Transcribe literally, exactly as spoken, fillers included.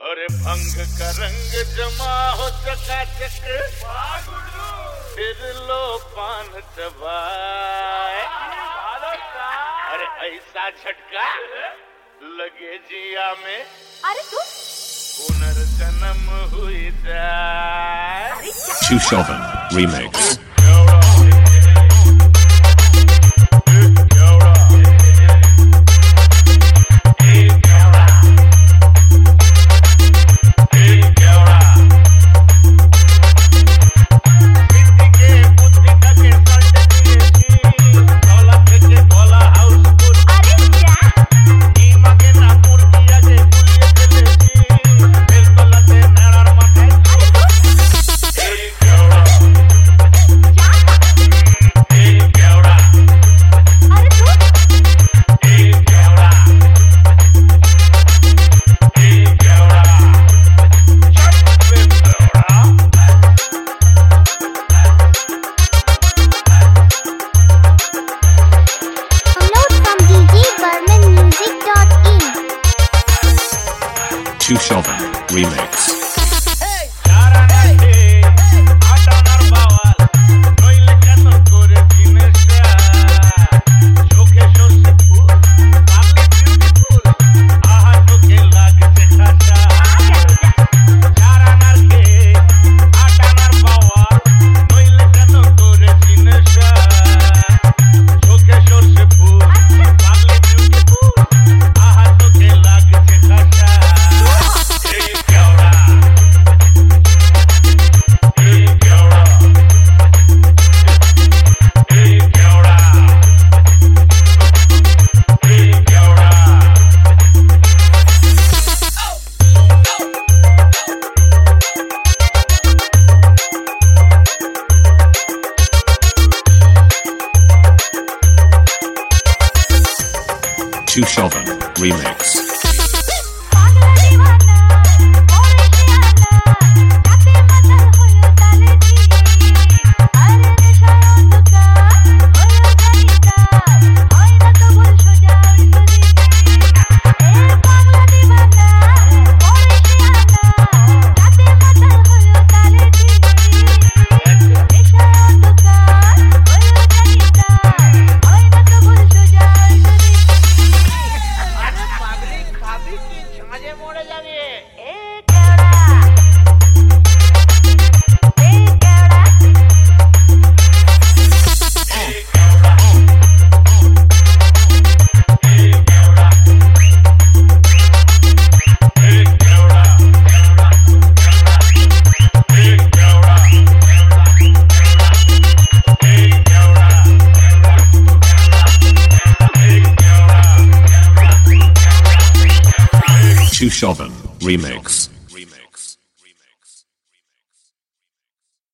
अरे भंग का रंग जमा हो चकाचक, फिर लो पान चबाए। अरे ऐसा झटका लगे जिया में, अरे तू पुनर्जन्म हुई जाए। Two Chauvin Remix. Two Chauvin Remix. Two Chauvin Remix. Two Chauvin Remix.